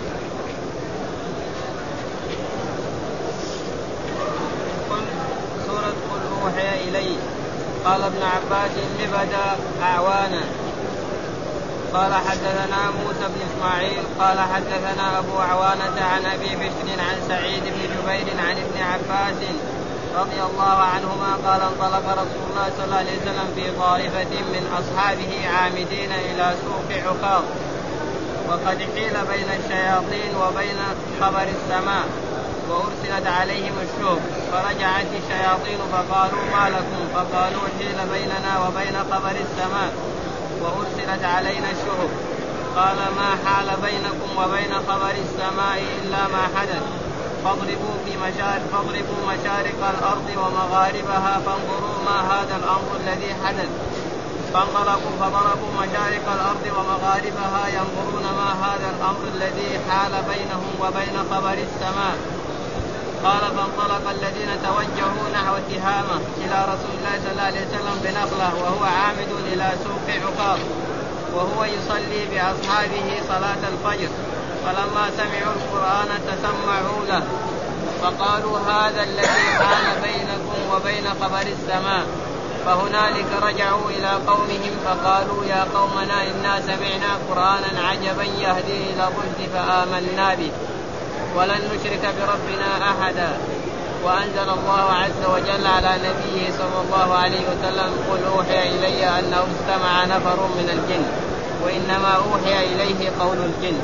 سورة قل أوحي إلي. قال ابن عباس لبدا أعوانا. قال حدثنا موسى بن إسماعيل قال حدثنا أبو عوانة عن أبي بشر عن سعيد بن جبير عن ابن عباس رضي الله عنهما قال انطلق رسول الله صلى الله عليه وسلم في طائفة من أصحابه عامدين إلى سوق عكاظ، وقد حيل بين الشياطين وبين خبر السماء وأرسلت عليهم الشهب، فرجعت الشياطين فقالوا ما لكم؟ فقالوا حيل بيننا وبين خبر السماء وأرسلت علينا الشهب. قال ما حال بينكم وبين خبر السماء إلا ما حدث، فاضربوا في مشارق فاضربوا مشارق الأرض ومغاربها فانظروا ما هذا الأمر الذي حدث. فانطلقوا فضربوا مشارق الأرض ومغاربها ينظرون ما هذا الأمر الذي حال بينهم وبين خبر السماء. قال فانطلق الذين توجهوا نحو تهامة إلى رسول الله صلى الله عليه وسلم بنخلة وهو عامد إلى سوق عكاظ وهو يصلي بأصحابه صلاة الفجر، فلما سمعوا القرآن تسمعوا له فقالوا هذا الذي حال بينكم وبين خبر السماء. فهنالك رجعوا إلى قومهم فقالوا يا قومنا إنا سمعنا قرآنا عجبا يهدي إلى الرشد فآمنا به ولن نشرك بربنا أحدا. وأنزل الله عز وجل على نبيه صلى الله عليه وسلم قل أوحي إلي أنه استمع نفر من الجن وإنما أوحي إليه قول الجن.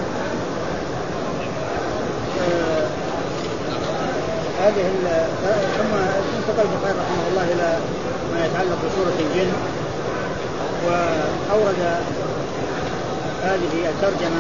آه هذه ثم انتقل البخاري رحمه الله إلى ما يتعلق بسورة الجن، وأورد هذه الترجمة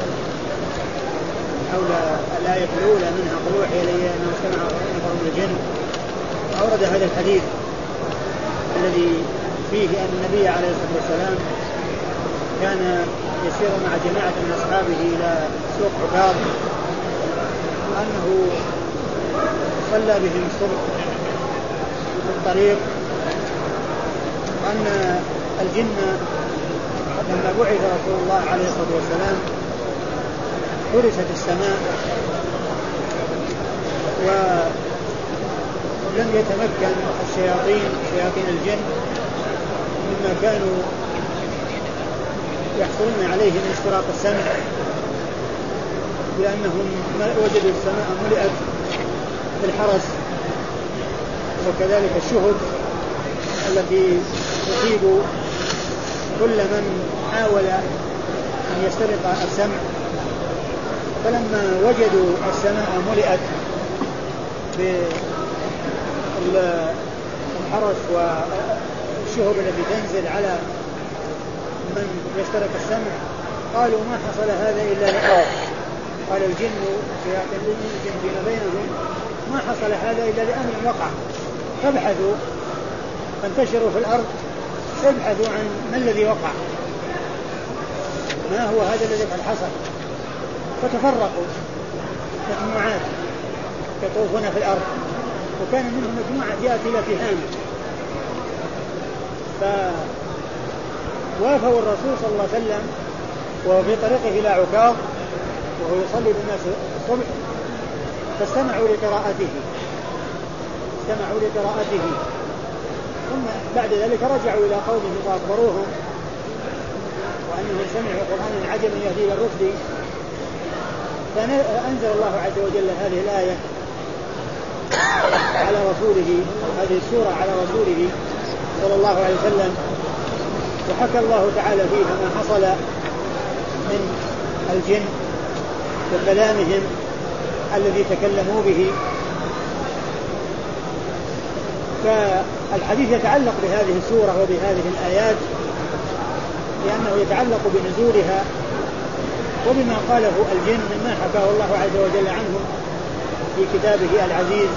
حول الآية الأولى منها قل أوحي إلي أنه استمع نفر من الجن، أورد هذا الحديث الذي فيه أن النبي عليه الصلاة والسلام كان يسير مع جماعة من أصحابه إلى سوق عكاظ، وأنه صلى بهم الصبح في الطريق، وأن الجن لما بعث رسول الله عليه الصلاة والسلام فرست السماء ولم يتمكن الشياطين شياطين الجن مما كانوا يحصلون عليه من استراق السمع، لأنهم وجدوا السماء ملئت بالحرس وكذلك الشهب التي تصيب كل من حاول أن يسترق السمع. فلما وجدوا السماء ملئت بالحرس والشهب التي تنزل على من يسترق السمع قالوا ما حصل هذا إلا لأمر. قال الجن شياطين الجن فيما بينهم ما حصل هذا إلا لأمر وقع، فابحثوا فانتشروا في الأرض ابحثوا عن ما الذي وقع، ما هو هذا الذي قد حصل. فتفرقوا مجموعات يطوفون في الأرض، وكان منهم مجموعة جاءت إلى تهامة، فوافوا الرسول صلى الله عليه وسلم وهو في طريقه إلى عكاظ وهو يصلي بالناس الصبح، فاستمعوا لقراءته استمعوا لقراءته ثم بعد ذلك رجعوا إلى قومه وأخبروهم وأنهم سمعوا قرآنا عجبا يهدي إلى الرشد، فأنزل الله عز وجل هذه الآية على رسوله، هذه السورة على رسوله صلى الله عليه وسلم، وحكى الله تعالى فيها ما حصل من الجن وكلامهم الذي تكلموا به. فالحديث يتعلق بهذه السورة وبهذه الآيات لأنه يتعلق بنزولها وبما قاله الجن مما حكاه الله عز وجل عنهم في كتابه العزيز.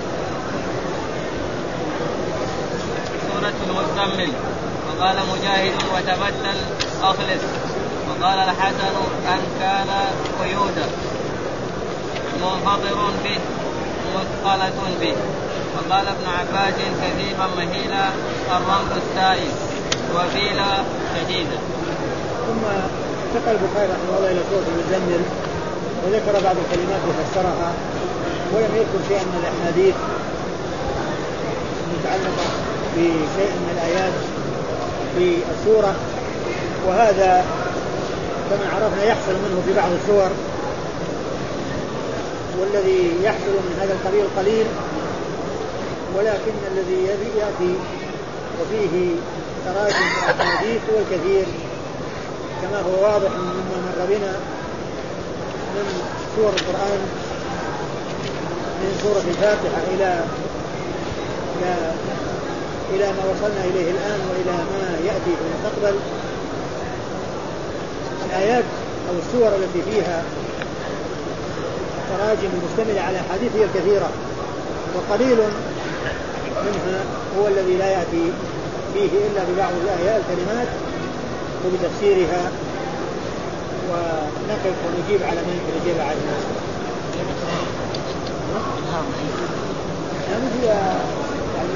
سورة المزمل. وقال مجاهد وتبدل أخلص. وقال الحسن أن كان قيودا منفطر به مثقلة به. وقال ابن عباس كثيفا مهيلا الرمل السائل وفيلا شديدا. ثم انتقل البخاري رحمه الله إلى سورة المزمل وذكر بعض الكلمات وفسرها ولم يذكر شيئا من الأحاديث المتعلقة بشيء من الآيات في السورة، وهذا كما عرفنا يحصل منه في بعض السور، والذي يحصل من هذا القبيل قليل، ولكن الذي يأتي وفيه تراجم الأحاديث هو الكثير كما هو واضح مما مر بنا من سور القرآن من سورة الفاتحة إلى إلى إلى ما وصلنا إليه الآن وإلى ما يأتي في المستقبل. الآيات أو السور التي فيها تراجم مشتملة على حديث هي الكثيرة، وقليل منها هو الذي لا يأتي فيه إلا ببعض الآيات الكلمات وبتفسيرها، ونقف ونجيب على من يجيب على الناس. يعني هي يعني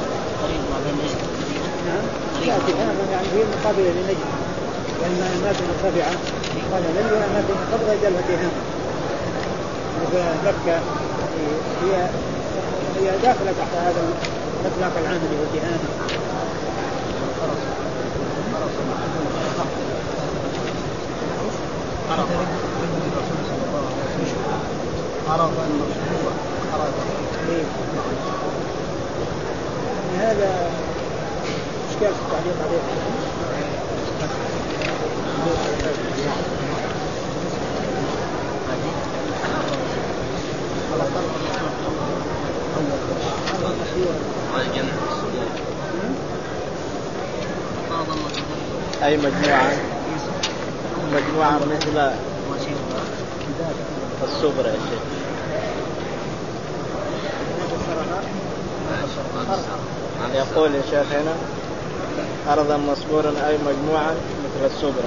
نعم لا تفهم يعني هي مقابلة للنجم، لأن الأماكن مرتفعة قال لن الأماكن منخفضة جلها تهام، وفي مكة هي هي داخلة تحت هذا الإطلاق العام اللي هو تهامة. هذا إشكال في التعليق عليه. أي مجموعة مجموعة مثل الصبر يا شيخ. يعني يقول يا شيخ هنا أرضا مصبورا أي مجموعة مثل الصبر.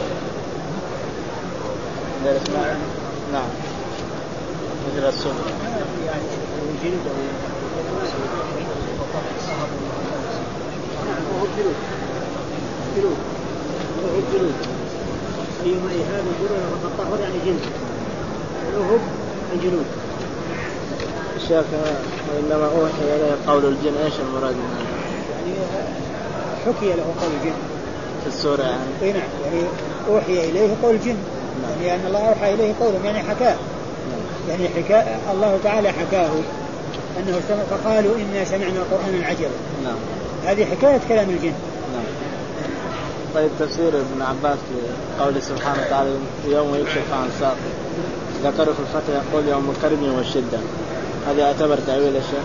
نعم مثل الصبر. وهو الجلود جلود وهو الجلود أيما إيهاب الجلود فالطهر يعني جلد الأهب الجلود. الشيخ وإنما أوحي إليه قول الجن إيش المراد منه؟ يعني حكي له قول الجن في السورة يعني. نعم يعني أوحي إليه قول الجن يعني أن الله أوحى إليه قولهم يعني حكاه يعني حكاء الله تعالى حكاه أنه سمع فقالوا إنا سمعنا قرآنا عجبا. نعم. هذه حكاية كلام الجن. نعم. طيب تفسير ابن عباس قول سبحانه وتعالى يوم يكشف عن ساق ذكروا في الفتح يقول يوم الكرب والشدة، هذا يعتبر تأويل الشيخ؟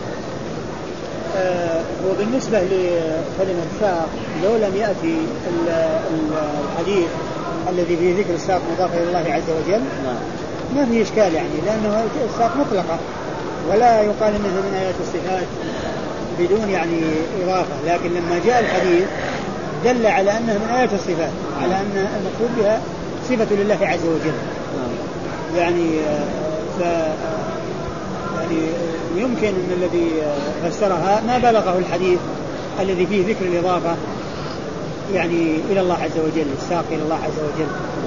آه وبالنسبة لكلمة ساق لو لم يأتي الحديث الذي فيه ذكر الساق مضاف إلى الله عز وجل نعم. ما فيه إشكال يعني لأنه الساق مطلقة ولا يقال إنها من آيات الصفات بدون يعني إضافة، لكن لما جاء الحديث دل على أنها من آيات الصفات على أن المقصود بها صفة لله عز وجل. يعني ف يعني يمكن أن الذي فسرها ما بلغه الحديث الذي فيه ذكر الإضافة يعني إلى الله عز وجل الساق إلى الله عز وجل.